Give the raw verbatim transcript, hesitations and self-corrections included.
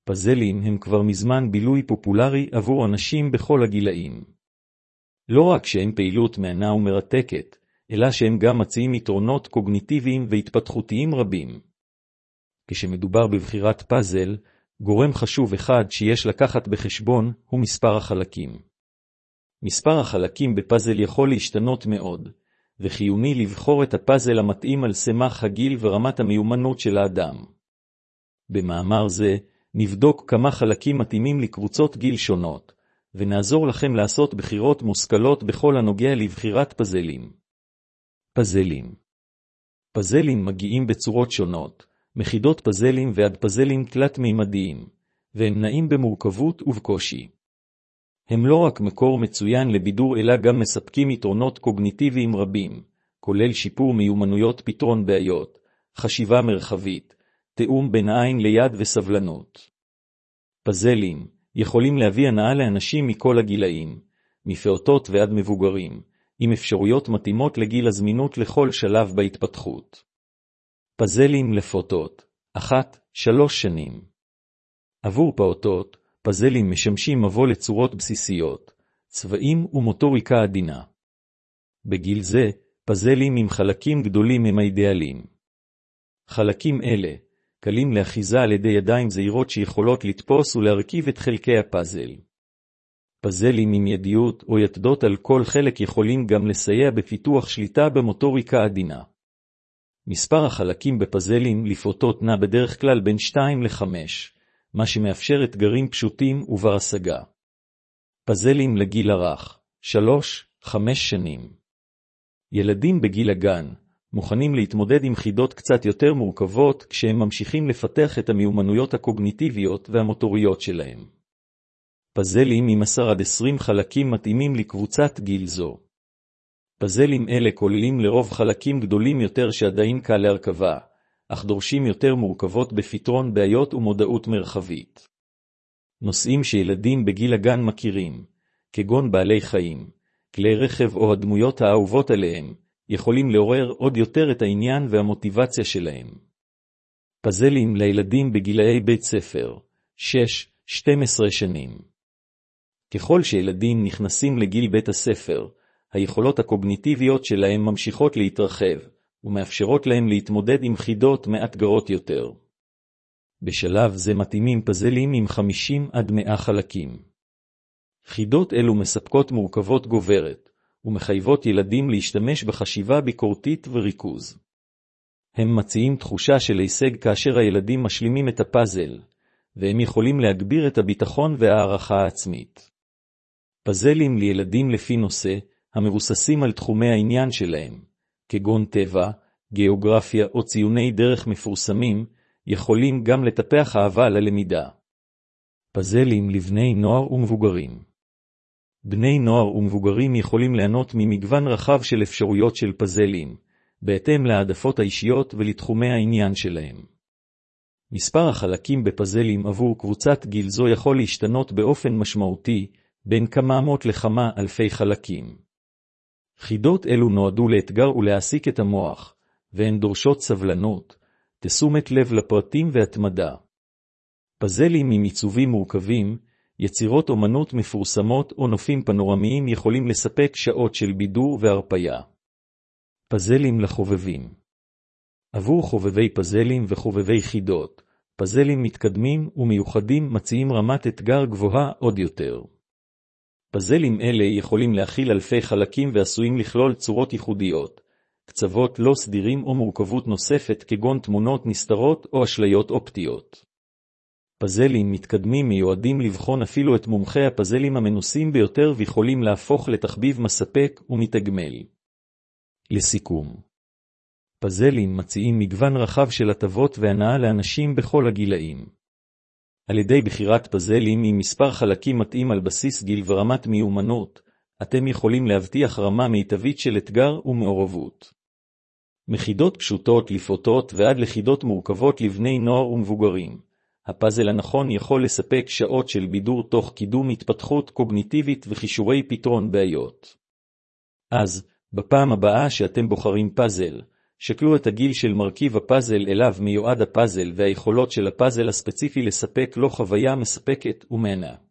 פאזלים הם כבר מזמן בילוי פופולרי עבור אנשים בכל הגילאים. לא רק שהם פעילות מענה ומרתקת, אלא שהם גם מציעים יתרונות קוגניטיביים והתפתחותיים רבים. כשמדובר בבחירת פאזל, גורם חשוב אחד שיש לקחת בחשבון הוא מספר החלקים. מספר החלקים בפאזל יכול להשתנות מאוד, וחיוני לבחור את הפאזל המתאים על סמך הגיל ורמת המיומנות של האדם. במאמר זה, נבדוק כמה חלקים מתאימים לקבוצות גיל שונות, ונעזור לכם לעשות בחירות מושכלות בכל הנוגע לבחירת פאזלים. פאזלים פאזלים מגיעים בצורות שונות, מחידות פאזלים ועד פאזלים תלת-מימדיים, והם נעים במורכבות ובקושי. הם לא רק מקור מצוין לבידור אלא גם מספקים יתרונות קוגניטיביים רבים, כולל שיפור מיומנויות פתרון בעיות, חשיבה מרחבית, תאום בין עין ליד וסבלנות. פאזלים יכולים להביא הנאה לאנשים מכל הגילאים, מפעוטות ועד מבוגרים, עם אפשרויות מתאימות לגיל הזמינות לכל שלב בהתפתחות. פאזלים לפעוטות, אחת, שלוש שנים. עבור פעוטות, פאזלים משמשים מבוא לצורות בסיסיות, צבעים ומוטוריקה עדינה. בגיל זה, פאזלים עם חלקים גדולים הם האידיאליים. חלקים אלה, קלים לאחיזה על ידי ידיים זהירות שיכולות לתפוס ולהרכיב את חלקי הפאזל. פאזלים עם ידיות או יתדות על כל חלק יכולים גם לסייע בפיתוח שליטה במוטוריקה עדינה. מספר החלקים בפאזלים לפעוטות נע בדרך כלל בין שתיים לחמש, מה שמאפשר אתגרים פשוטים ובר השגה. פאזלים לגיל הרך, שלוש, חמש שנים. ילדים בגיל הגן מוכנים להתמודד עם חידות קצת יותר מורכבות כשהם ממשיכים לפתח את המיומנויות הקוגניטיביות והמוטוריות שלהם. פאזלים עם עשר עד עשרים חלקים מתאימים לקבוצת גיל זו. פאזלים אלה כוללים לרוב חלקים גדולים יותר שעדיין קל להרכבה, אך דורשים יותר מורכבות בפתרון בעיות ומודעות מרחבית. נושאים שילדים בגיל הגן מכירים, כגון בעלי חיים, כלי רכב או הדמויות האהובות עליהם, יכולים לעורר עוד יותר את העניין והמוטיבציה שלהם. פאזלים לילדים בגילאי בית ספר, שש, שתים עשרה שנים. ככל שילדים נכנסים לגיל בית הספר, היכולות הקוגניטיביות שלהם ממשיכות להתרחב, ומאפשרות להם להתמודד עם חידות מאתגרות יותר. בשלב זה מתאימים פאזלים עם חמישים עד מאה חלקים. חידות אלו מספקות מורכבות גוברת, ומחייבות ילדים להשתמש בחשיבה ביקורתית וריכוז. הם מציעים תחושה של הישג כאשר הילדים משלימים את הפאזל, והם יכולים להגביר את הביטחון והערכה העצמית. פאזלים לילדים לפי נושא, המבוססים על תחומי העניין שלהם, כגון טבע, גיאוגרפיה או ציוני דרך מפורסמים, יכולים גם לטפח אהבה ללמידה. פאזלים לבני נוער ומבוגרים. בני נוער ומבוגרים יכולים ליהנות ממגוון רחב של אפשרויות של פאזלים, בהתאם להעדפות האישיות ולתחומי העניין שלהם. מספר החלקים בפאזלים עבור קבוצת גיל זו יכול להשתנות באופן משמעותי, בין כמה מאות לכמה אלפי חלקים. חידות אלו נועדו לאתגר ולהעסיק את המוח, והן דורשות סבלנות, תשומת לב לפרטים והתמדה. פאזלים עם עיצובים מורכבים, יצירות אומנות מפורסמות או נופים פנורמיים יכולים לספק שעות של בידור והרפיה. פאזלים לחובבים. עבור חובבי פאזלים וחובבי חידות, פאזלים מתקדמים ומיוחדים מציעים רמת אתגר גבוהה עוד יותר. פאזלים אלה יכולים להכיל אלפי חלקים ועשויים לכלול צורות ייחודיות, קצוות לא סדירים או מורכבות נוספת כגון תמונות נסתרות או אשליות אופטיות. פאזלים מתקדמים מיועדים לבחון אפילו את מומחי הפאזלים המנוסים ביותר ויכולים להפוך לתחביב מספק ומתגמל. לסיכום, פאזלים מציעים מגוון רחב של הטבות והנאה לאנשים בכל הגילאים. על ידי בחירת פאזלים עם מספר חלקים מתאים על בסיס גיל ורמת מיומנות, אתם יכולים להבטיח רמה מיטבית של אתגר ומעורבות. מחידות פשוטות לפעוטות ועד לחידות מורכבות לבני נוער ומבוגרים. הפאזל הנכון יכול לספק שעות של בידור תוך קידום התפתחות קוגניטיבית וחישורי פתרון בעיות. אז, בפעם הבאה שאתם בוחרים פאזל, שקלו את הגיל של מרכיב הפאזל אליו מיועד הפאזל והיכולות של הפאזל הספציפי לספק לו חוויה מספקת ומהנה.